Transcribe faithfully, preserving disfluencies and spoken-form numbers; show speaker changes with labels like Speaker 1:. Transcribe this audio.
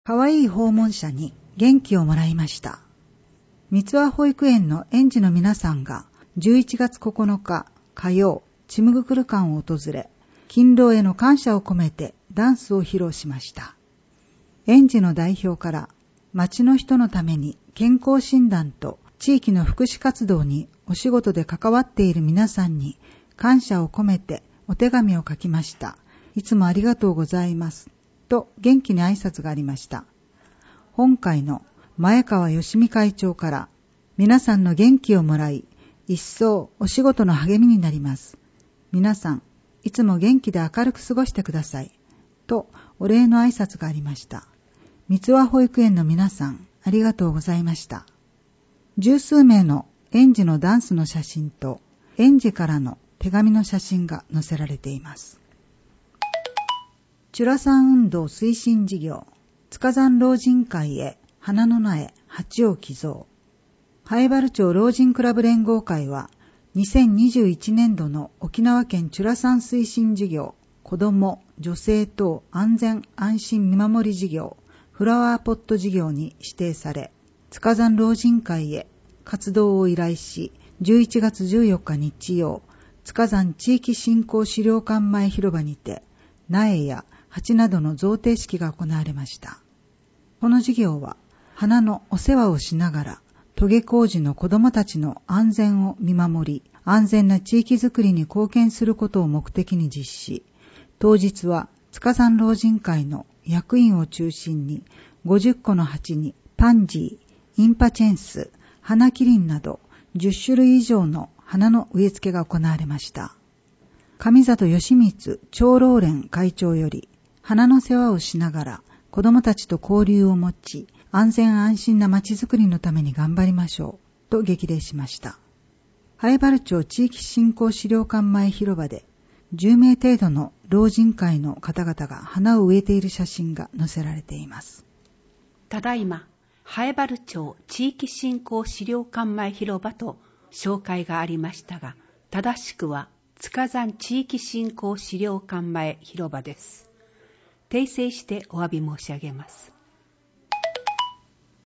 Speaker 1: かわいい訪問者に元気をもらいました。三和保育園の園児の皆さんがじゅういちがつここのか火曜、ちむぐくる館を訪れ、勤労への感謝を込めてダンスを披露しました。園児の代表から町の人のために健康診断と地域の福祉活動にお仕事で関わっている皆さんに感謝を込めてお手紙を書きました。いつもありがとうございます。と元気に挨拶がありました。本会の前川義美会長から皆さんの元気をもらい、一層お仕事の励みになります。皆さん、いつも元気で明るく過ごしてください。とお礼の挨拶がありました。三和保育園の皆さん、ありがとうございました。十数名の園児のダンスの写真と園児からの手紙の写真が載せられています。チュラさん運動推進事業、塚山老人会へ花の苗鉢を寄贈。南風原町老人クラブ連合会はにせんにじゅういちねんどの沖縄県チュラさん推進事業、子ども、女性等安全安心見守り事業、フラワーポット事業に指定され、塚山老人会へ活動を依頼し、じゅういちがつじゅうよっか日曜、塚山地域振興資料館前広場にて、苗や鉢などの贈呈式が行われました。この事業は、花のお世話をしながら、登下校時の子どもたちの安全を見守り、安全な地域づくりに貢献することを目的に実施。当日は、塚山老人会の役員を中心に、ごじゅっこの鉢にパンジー、インパチェンス、花キリンなどじゅっしゅるい以上の花の植え付けが行われました。上里義光長老連会長より、花の世話をしながら子どもたちと交流を持ち、安全安心なまちづくりのために頑張りましょう、と激励しました。南風原町地域振興資料館前広場で、じゅうめい程度の老人会の方々が花を植えている写真が載せられています。
Speaker 2: ただいま、南風原町地域振興資料館前広場と紹介がありましたが、正しくは塚山地域振興資料館前広場です。訂正してお詫び申し上げます。